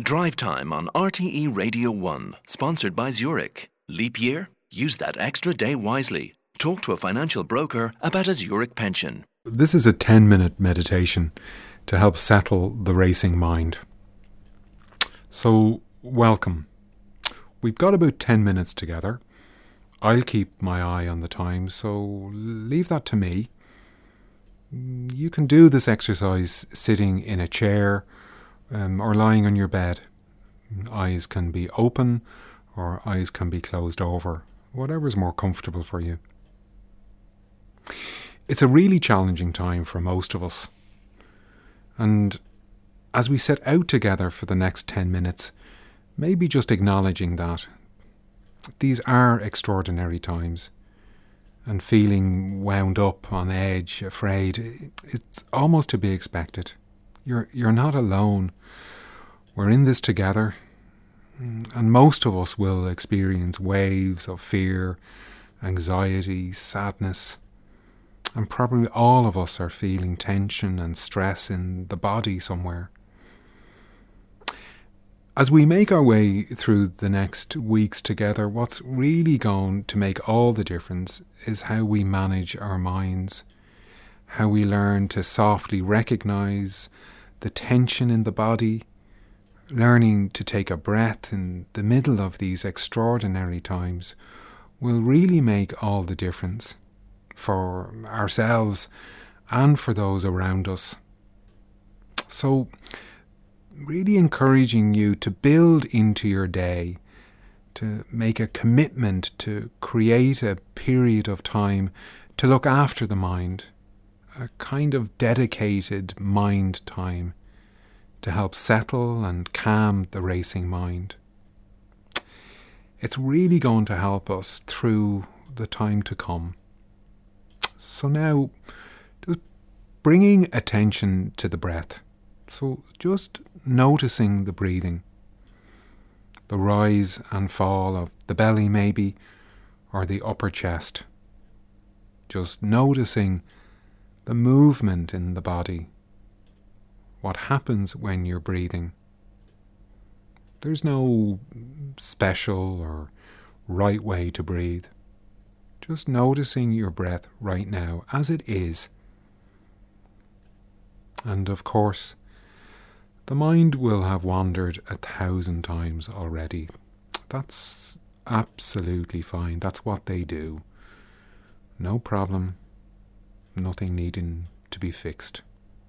Drive Time on RTE Radio 1, sponsored by Zurich. Leap year? Use that extra day wisely. Talk to a financial broker about a Zurich pension. This is a 10-minute meditation to help settle the racing mind. So, welcome. We've got about 10 minutes together. I'll keep my eye on the time, so leave that to me. You can do this exercise sitting in a chair or lying on your bed. Eyes can be open or eyes can be closed over, whatever's more comfortable for you. It's a really challenging time for most of us. And as we set out together for the next 10 minutes, maybe just acknowledging that these are extraordinary times, and feeling wound up, on edge, afraid, it's almost to be expected. You're not alone. We're in this together, and most of us will experience waves of fear, anxiety, sadness, and probably all of us are feeling tension and stress in the body somewhere. As we make our way through the next weeks together, what's really going to make all the difference is how we manage our minds, how we learn to softly recognise the tension in the body, learning to take a breath in the middle of these extraordinary times will really make all the difference for ourselves and for those around us. So, really encouraging you to build into your day, to make a commitment to create a period of time to look after the mind, a kind of dedicated mind time to help settle and calm the racing mind. It's really going to help us through the time to come. So now, just bringing attention to the breath. So just noticing the breathing, the rise and fall of the belly maybe, or the upper chest. Just noticing the movement in the body, what happens when you're breathing. There's no special or right way to breathe. Just noticing your breath right now as it is. And of course, the mind will have wandered 1,000 times already. That's absolutely fine. That's what they do. No problem. Nothing needing to be fixed.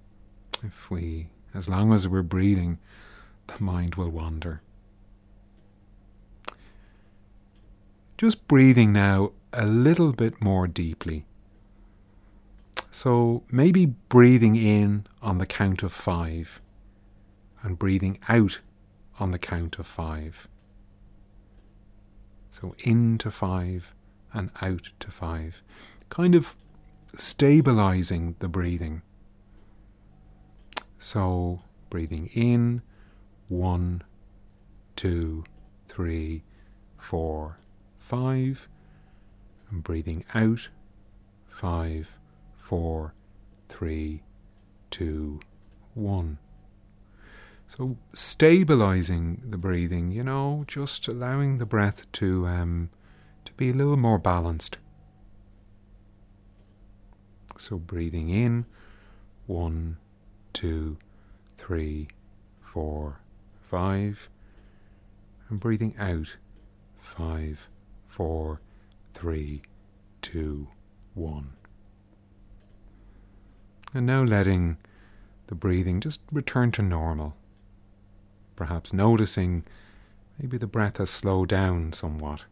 As long as we're breathing, the mind will wander. Just breathing now a little bit more deeply. So maybe breathing in on the count of 5 and breathing out on the count of 5. So in to 5 and out to 5. Kind of stabilizing the breathing. So breathing in, 1, 2, 3, 4, 5. And breathing out, 5, 4, 3, 2, 1. So stabilizing the breathing, just allowing the breath to be a little more balanced. So breathing in, 1, 2, 3, 4, 5. And breathing out, 5, 4, 3, 2, 1. And now letting the breathing just return to normal. Perhaps noticing maybe the breath has slowed down somewhat.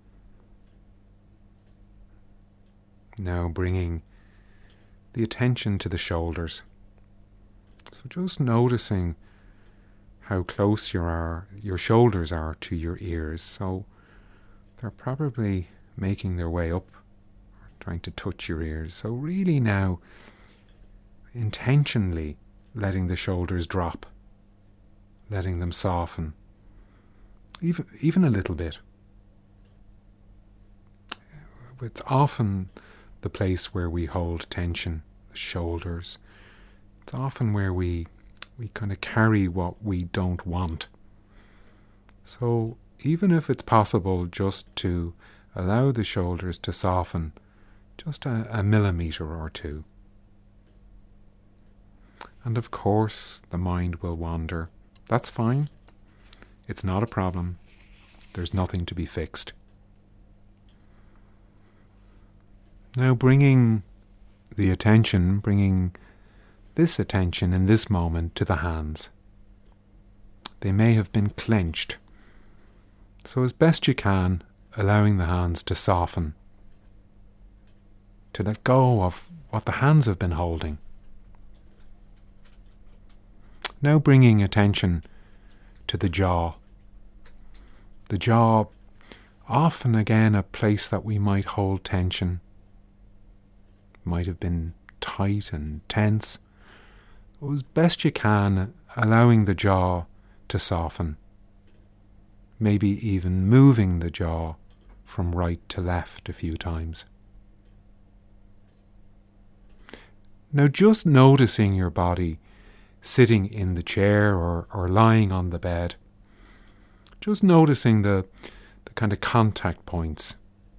Now bringing the attention to the shoulders. So just noticing how close your shoulders are to your ears. So they're probably making their way up, or trying to touch your ears. So really now, intentionally letting the shoulders drop, letting them soften, even a little bit. It's often the place where we hold tension, the shoulders. It's often where we kind of carry what we don't want. So even if it's possible just to allow the shoulders to soften just a millimetre or two. And of course the mind will wander. That's fine. It's not a problem. There's nothing to be fixed. Now bringing this attention in this moment to the hands. They may have been clenched. So as best you can, allowing the hands to soften, to let go of what the hands have been holding. Now bringing attention to the jaw. The jaw, often again a place that we might hold tension, might have been tight and tense. As best you can, allowing the jaw to soften. Maybe even moving the jaw from right to left a few times. Now just noticing your body sitting in the chair or lying on the bed. Just noticing the kind of contact points.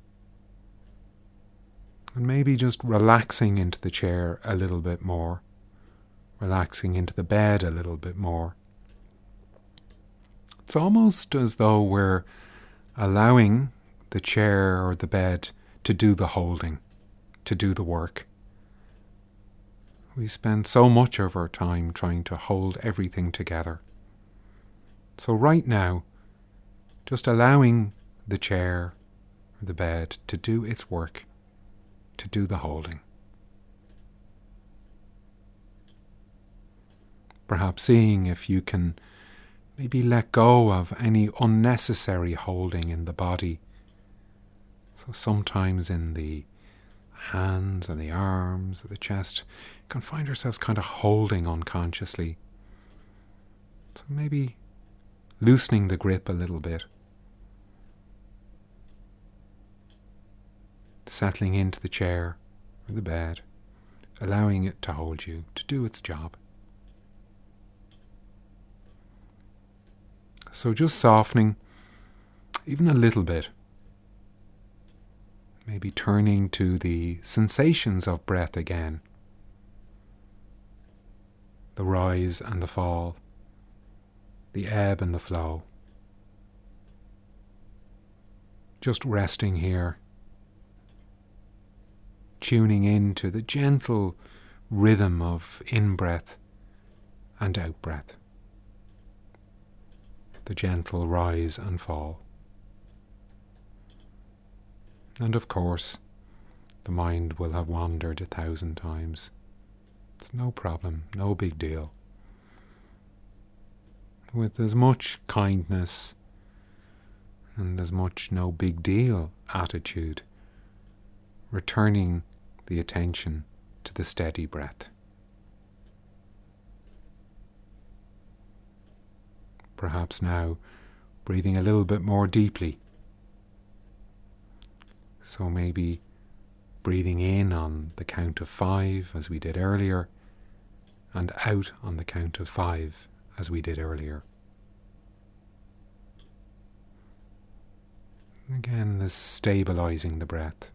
And maybe just relaxing into the chair a little bit more. Relaxing into the bed a little bit more. It's almost as though we're allowing the chair or the bed to do the holding, to do the work. We spend so much of our time trying to hold everything together. So right now, just allowing the chair or the bed to do its work, to do the holding. Perhaps seeing if you can maybe let go of any unnecessary holding in the body. So sometimes in the hands and the arms or the chest, you can find ourselves kind of holding unconsciously. So maybe loosening the grip a little bit. Settling into the chair or the bed, allowing it to hold you, to do its job. So just softening, even a little bit. Maybe turning to the sensations of breath again. The rise and the fall, the ebb and the flow. Just resting here, tuning into the gentle rhythm of in-breath and out-breath. The gentle rise and fall. And of course, the mind will have wandered 1,000 times. It's no problem, no big deal. With as much kindness and as much no big deal attitude, returning the attention to the steady breath. Perhaps now breathing a little bit more deeply. So maybe breathing in on the count of 5 as we did earlier, and out on the count of 5 as we did earlier. Again, this stabilizing the breath.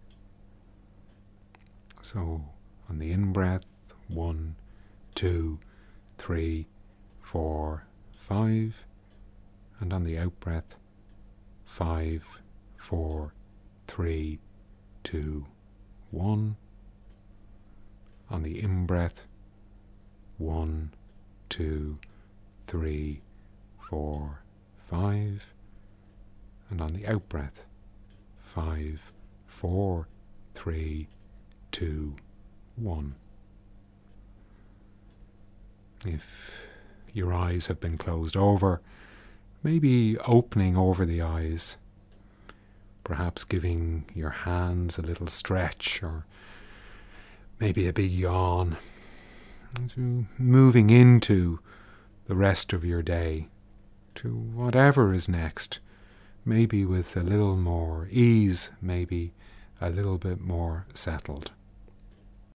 So on the in-breath, 1, 2, 3, 4, 5, and on the out-breath, 5, 4, 3, 2, 1. On the in-breath, 1, 2, 3, 4, 5. And on the out-breath, 5, 4, 3, 2, 1. If your eyes have been closed over, maybe opening over the eyes, perhaps giving your hands a little stretch or maybe a big yawn, moving into the rest of your day, to whatever is next, maybe with a little more ease, maybe a little bit more settled.